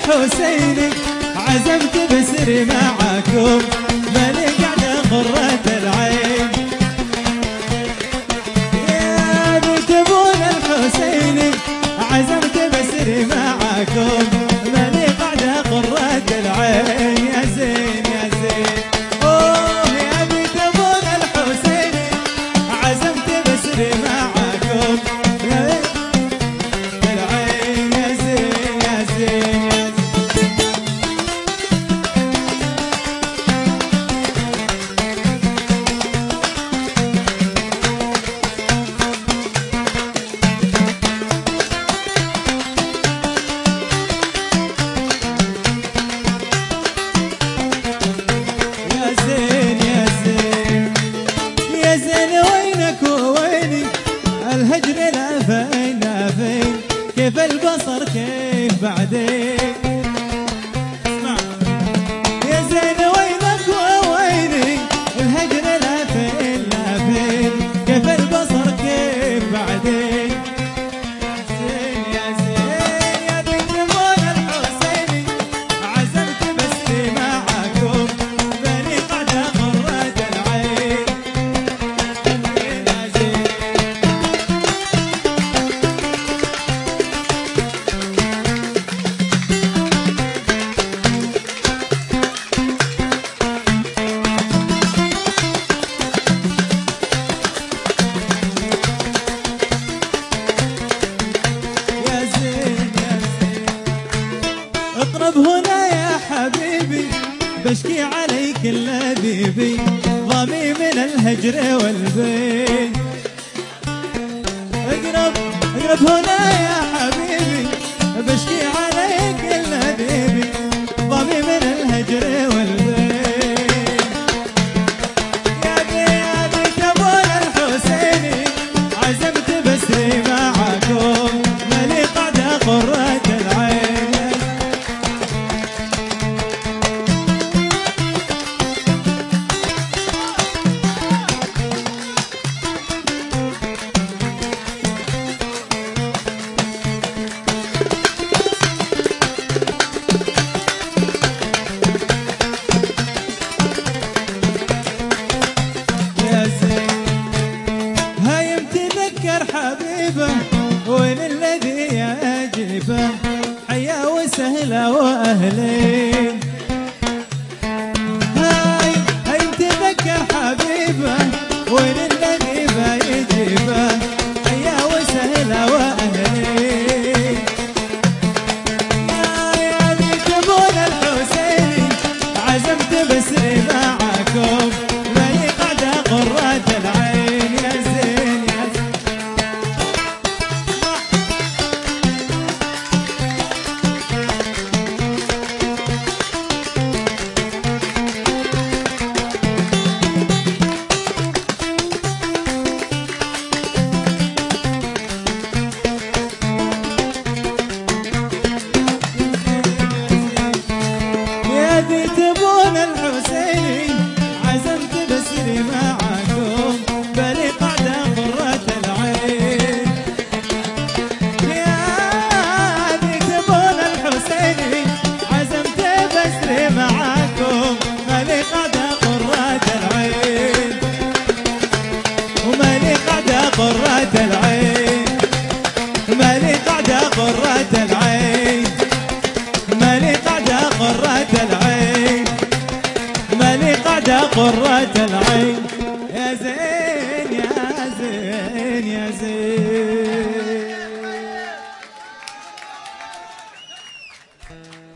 الحسيني عزمت بسري معاكم مالي قاعدة قرة العين. يا بنت ابونا الحسيني عزمت بسري معاكم مالي قاعدة قرة العين. يا زين يا زين اوه يا بنت ابونا الحسيني عزمت بسري معاكم العين. يا زين يا زين الهجر لا فين لا فين كيف البصر كيف بعدين. اسمع يا زين وينك وويني الهجر لا فين لا فين كيف البصر كيف بعدين. زين يا زين يا بنت ابونا الحسيني عزمت بسري معاكم بني قعدة قرة العين. اقرب هنا يا حبيبي بشكي عليك اللبيبي ضمي من الهجر والبين. اقرب اقرب هنا يا حبيبي بشكي عليك اللبيبي ضمي من الهجر والبين. يا بنت ابونا الحسيني عزمت بسري معاكم مالي قعدة قرة العين. حبيبه وين الذي يجيبه حيا وسهلا واهلين. هاي تذكر حبيبه وين الذي يجيبه حيا وسهلا واهلين. يا بنت ابونا الحسيني عزمت بسري معاكم مالي قعدة قرة العين. يا زين يا زين بنت ابونا الحسيني عزمت بسري معاكم بني قعدة قرة العين. يا بنت ابونا الحسيني عزمت بسري معاكم بني قعدة قرة العين ومالي قعدة قرة العين مالي قعدة قرة العين مالي قعدة قرة العين مالي قعدة قرة العين. يا زين يا زين يا زين.